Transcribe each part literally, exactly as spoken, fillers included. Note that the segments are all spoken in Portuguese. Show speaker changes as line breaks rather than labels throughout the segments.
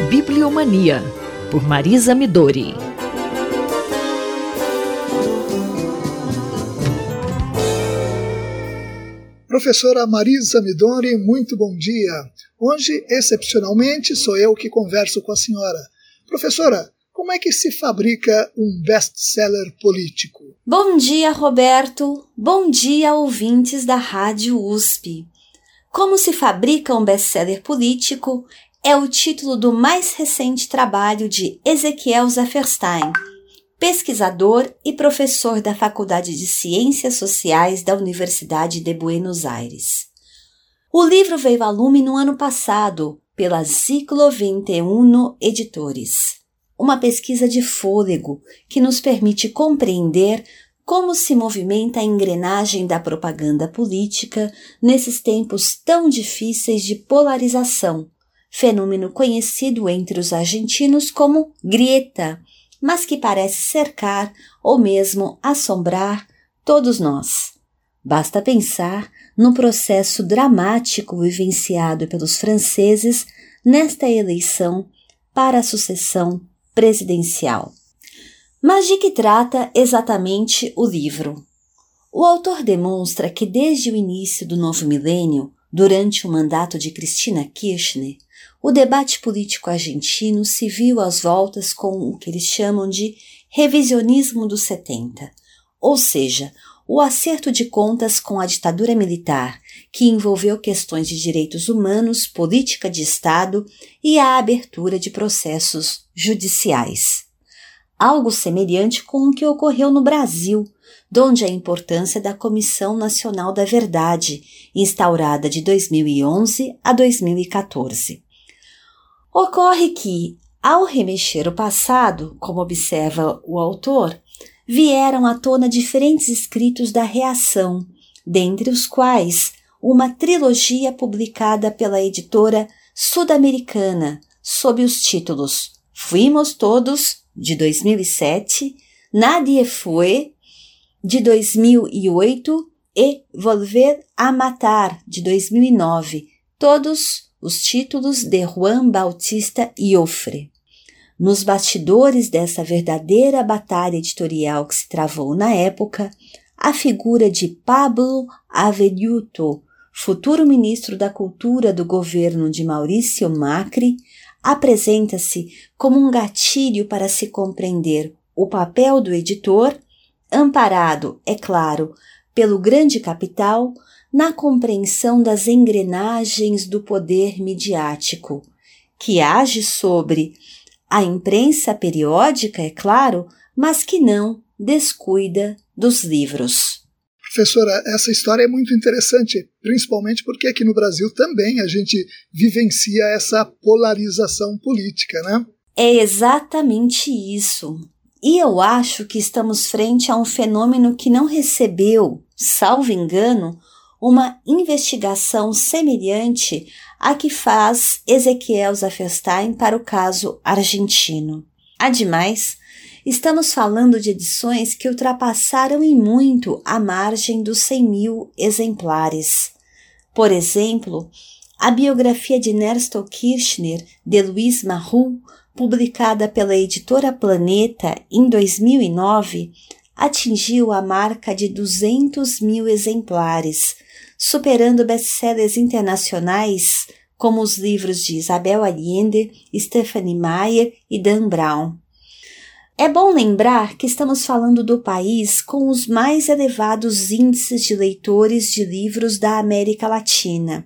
Bibliomania, por Marisa Midori.
Professora Marisa Midori, muito bom dia. Hoje, excepcionalmente, sou eu que converso com a senhora. Professora, como é que se fabrica um best-seller político?
Bom dia, Roberto. Bom dia, ouvintes da Rádio U S P. Como se fabrica um best-seller político é o título do mais recente trabalho de Ezequiel Zafferstein, pesquisador e professor da Faculdade de Ciências Sociais da Universidade de Buenos Aires. O livro veio a lume no ano passado pela Siglo vinte e um Editores, uma pesquisa de fôlego que nos permite compreender como se movimenta a engrenagem da propaganda política nesses tempos tão difíceis de polarização, fenômeno conhecido entre os argentinos como grieta, mas que parece cercar ou mesmo assombrar todos nós. Basta pensar no processo dramático vivenciado pelos franceses nesta eleição para a sucessão presidencial. Mas de que trata exatamente o livro? O autor demonstra que desde o início do novo milênio, durante o mandato de Cristina Kirchner, o debate político argentino se viu às voltas com o que eles chamam de revisionismo dos setenta, ou seja, o acerto de contas com a ditadura militar, que envolveu questões de direitos humanos, política de Estado e a abertura de processos judiciais. Algo semelhante com o que ocorreu no Brasil, donde a importância da Comissão Nacional da Verdade, instaurada de dois mil e onze a dois mil e quatorze. Ocorre que, ao remexer o passado, como observa o autor, vieram à tona diferentes escritos da reação, dentre os quais uma trilogia publicada pela editora sul-americana, sob os títulos Fuimos Todos, de dois mil e sete, Nadie Fue, de dois mil e oito e Volver a Matar, de dois mil e nove, todos os títulos de Juan Bautista Joffre. Nos bastidores dessa verdadeira batalha editorial que se travou na época, a figura de Pablo Avelluto, futuro ministro da Cultura do governo de Maurício Macri, apresenta-se como um gatilho para se compreender o papel do editor, amparado, é claro, pelo grande capital, na compreensão das engrenagens do poder midiático, que age sobre a imprensa periódica, é claro, mas que não descuida dos livros.
Professora, essa história é muito interessante, principalmente porque aqui no Brasil também a gente vivencia essa polarização política, né?
É exatamente isso. E eu acho que estamos frente a um fenômeno que não recebeu, salvo engano, uma investigação semelhante à que faz Ezequiel Zafferstein para o caso argentino. Ademais, estamos falando de edições que ultrapassaram em muito a margem dos cem mil exemplares. Por exemplo, a biografia de Néstor Kirchner, de Luiz Mahou, publicada pela editora Planeta em dois mil e nove, atingiu a marca de duzentos mil exemplares, superando best-sellers internacionais como os livros de Isabel Allende, Stephanie Meyer e Dan Brown. É bom lembrar que estamos falando do país com os mais elevados índices de leitores de livros da América Latina.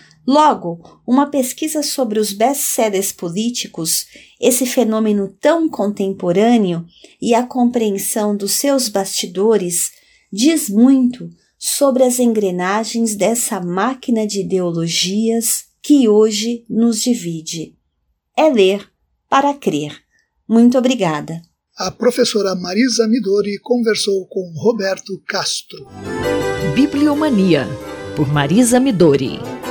Logo, uma pesquisa sobre os best-sellers políticos, esse fenômeno tão contemporâneo e a compreensão dos seus bastidores, diz muito sobre as engrenagens dessa máquina de ideologias que hoje nos divide. É ler para crer. Muito obrigada.
A professora Marisa Midori conversou com Roberto Castro.
Bibliomania, por Marisa Midori.